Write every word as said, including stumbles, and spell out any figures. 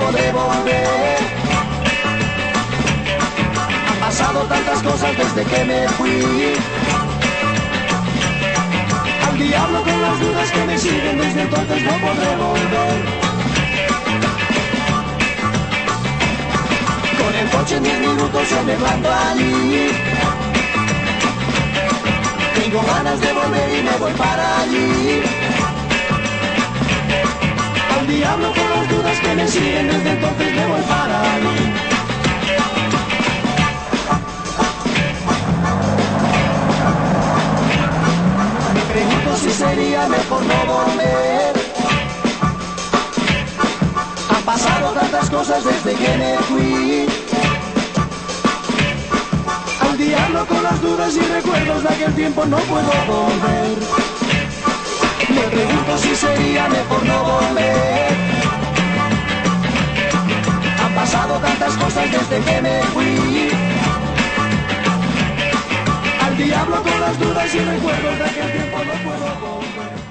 podré volver. Han pasado tantas cosas desde que me fui. Al diablo con las dudas que me siguen, desde entonces no podré volver. Con el coche en diez minutos yo me planto allí. Tengo ganas de volver y me voy para allí. Al diablo con las dudas que me siguen, desde entonces me voy para allí. Me pregunto si sería mejor no volver. Han pasado tantas cosas desde que me fui. Al diablo con las dudas y recuerdos de aquel tiempo no puedo volver. Me pregunto si sería mejor no volver. Han pasado tantas cosas desde que me fui. Al diablo con las dudas y recuerdos de aquel tiempo no puedo volver.